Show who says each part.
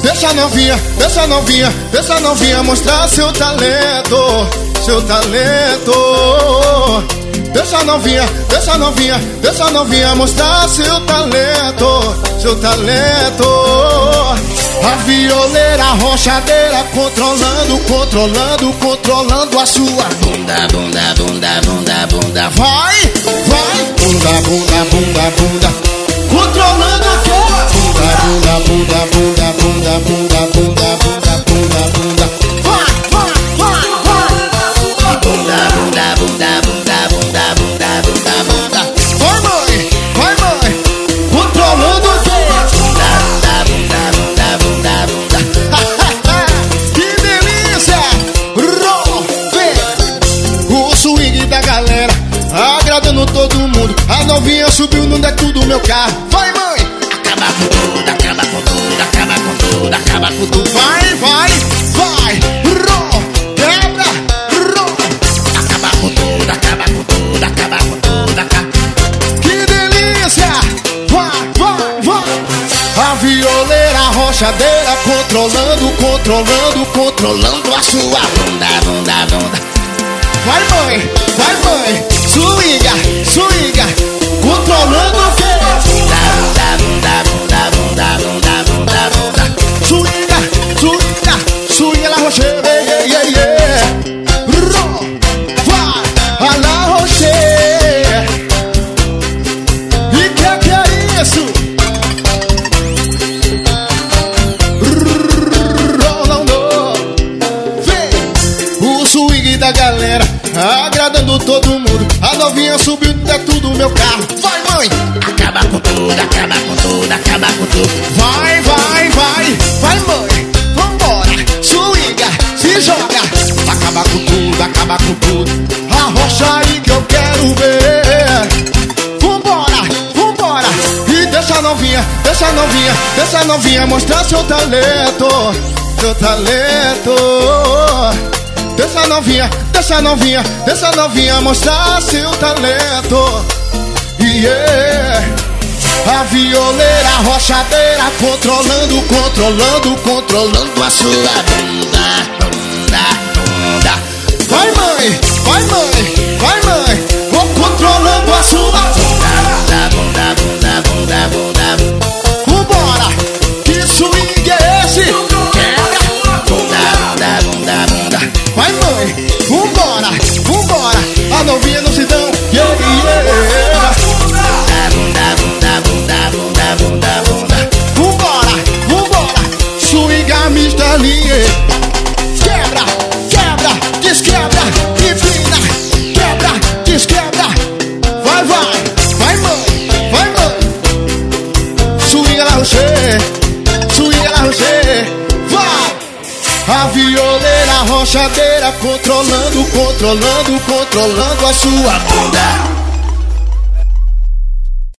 Speaker 1: deixa novinha mostrar seu talento, seu talento. Deixa novinha mostrar seu talento, seu talento. A violeira rochadeira controlando a sua bunda. Vai, bunda. Controlando a sua bunda. Vai. Vai, mãe. Controlando a sua bunda. Que delícia! O swing da galera, agradando todo mundo. A novinha subiu no deck do meu carro. Vai, mãe! Acaba com tudo. Vai! Quebra! Acaba com tudo. Que delícia! Vai! A violeira rochadeira controlando a sua bunda. Vai, mãe! Swinga! Controlando o quê? Swinga La Rocher, yeah. Vai, La Rocher. E que é isso? Rolando. Vem, o swing da galera, agradando todo mundo. A novinha subiu dentro do meu carro. Vai, mãe! Acaba com tudo. Vai, mãe! Vambora! Swinga! Se joga! Acaba com tudo. A rocha aí que eu quero ver. Vambora! E deixa novinha mostrar seu talento. Deixa novinha mostrar seu talento. Yeah. A violeira rochadeira controlando a sua bunda. Vai, mãe. Vou controlando a sua bunda. Vambora. Que swing é esse? Quebra. Bunda. Vai, mãe. Vambora. A novinha no sidão. Yeah. Vambora. Swinga Mr. Lee. Quebra, desquebra, empina. Quebra, desquebra. Vai, mãe. Swinga La Rocher. Vai. A violeira rochadeira controlando a sua bunda.